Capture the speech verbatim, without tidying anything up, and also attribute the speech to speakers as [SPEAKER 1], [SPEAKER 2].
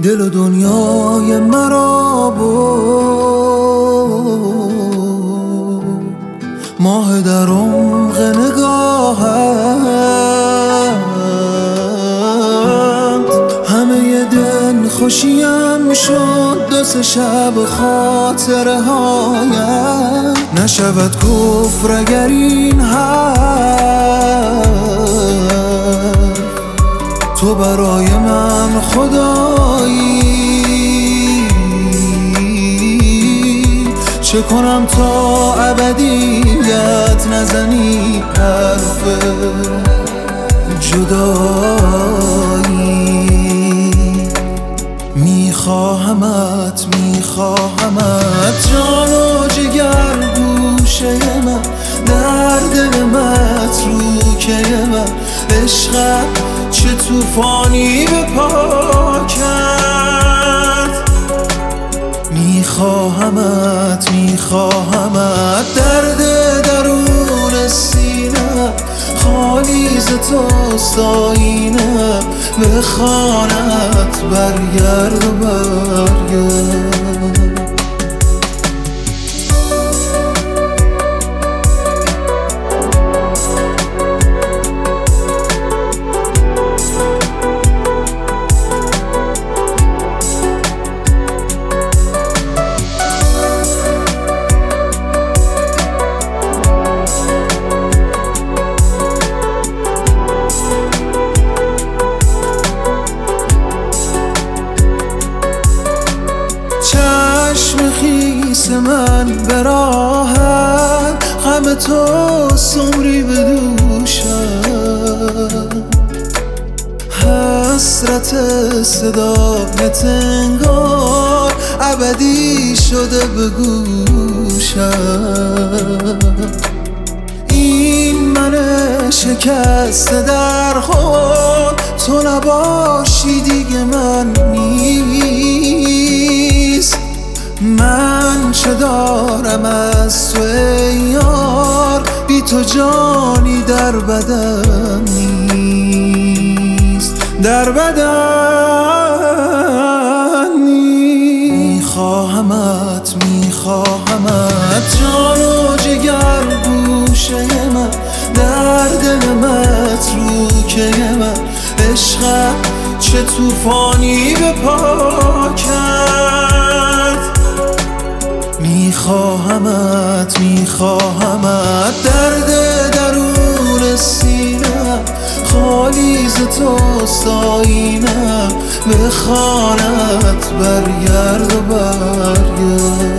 [SPEAKER 1] دل و دنیای مرا بود، ماه در عمق نگاهت، همه دل خوشیم شد دو سه شب خاطره هایت. نشود کفر اگر این حرف تو برای من خدایی، چه کنم تا ابدیت نزنی حرف جدایی. میخواهمت میخواهمت جان و جگر گوشه من، در دل متروکه من، عشقت چه توفانی به پا کرد. میخواهمت میخواهمت درد درون سینه، خالی ز توست آینه، به خانت برگرد و برگرد. چشم خیس من به راحت، غم تو سمری به دوشم، حسرت صدایت انگار ابدی شده به گوشم. این من شکسته در خود، تو نباشی دیگه من نیست. من چه دارم از تو ای یار، بی تو جانی در بدن نیست، در بدن نیست. میخواهمت میخواهمت جان و جگر گوشه من، در دل متروکه من، عشقت چه توفانی به پا کرد. میخواهمت میخواهمت درد درون سینه، خالی ز توست آینه، به خانت برگرد و برگرد.